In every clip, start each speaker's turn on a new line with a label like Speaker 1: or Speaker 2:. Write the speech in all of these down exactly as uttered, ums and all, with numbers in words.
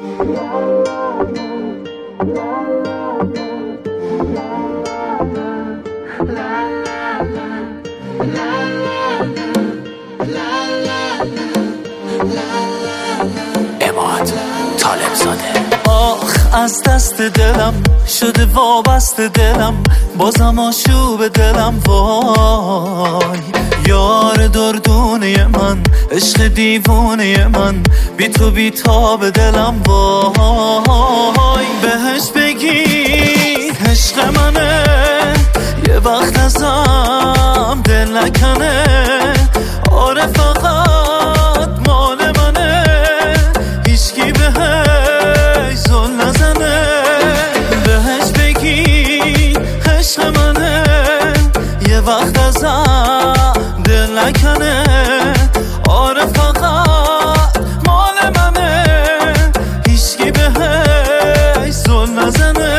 Speaker 1: عماد طالب زاده. آخ از دست دلم شده وابسته دلم، بازم آشوب دلم وای. یار دردونه من، عشق دیوونه من، بی تو بی تاب دلم وای. بهش بگی عشق منه، یه وقت ازم دل نکنه. آره فقط مال منه، هیچکی بهش زل نزنه. بهش بگی عشق منه، یه وقت ازم دل نکنه. آره فقط مال منه، هیچکی بهش زل نزنه.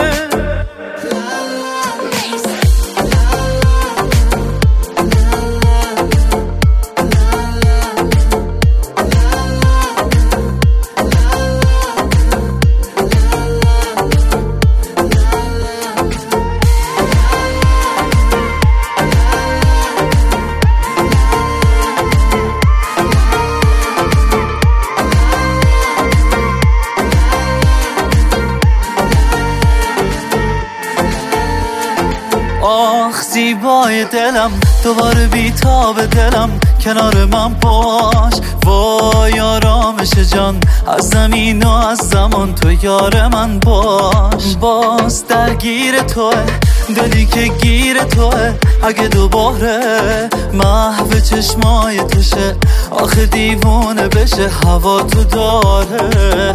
Speaker 1: آخ زیبای دلم، دوباره بیتاب دلم، کنار من باش. وای آرامش جان، از زمین و از زمان تو یار من باش. باز درگیر توه دلی که گیر توه، اگه دوباره محو چشمای توشه، آخه دیوونه بشه هوا تو داره.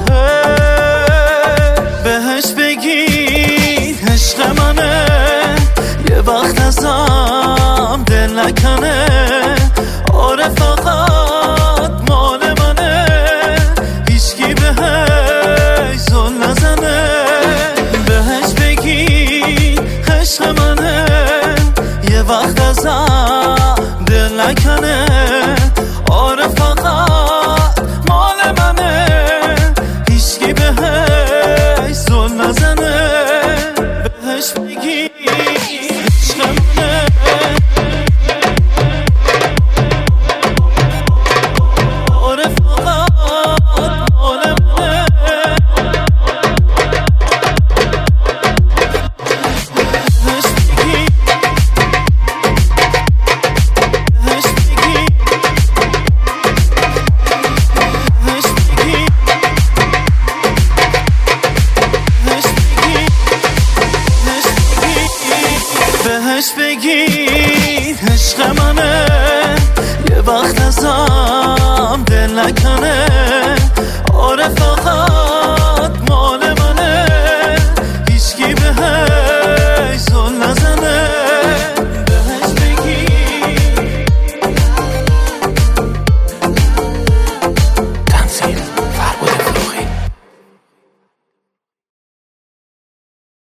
Speaker 1: بهش بگی عشق منه، یه وقت ازم دل نکنه. آره فقط مال منه، هیچکی بهش زل نزنه. بهش بگی عشق منه، یه وقت ازم دل نکنه. آره فقط مال منه، هیچکی بهش زل نزنه. بهش بگی بهش بگی عشق منه، یه وقت ازم دل نکنه. آره فقط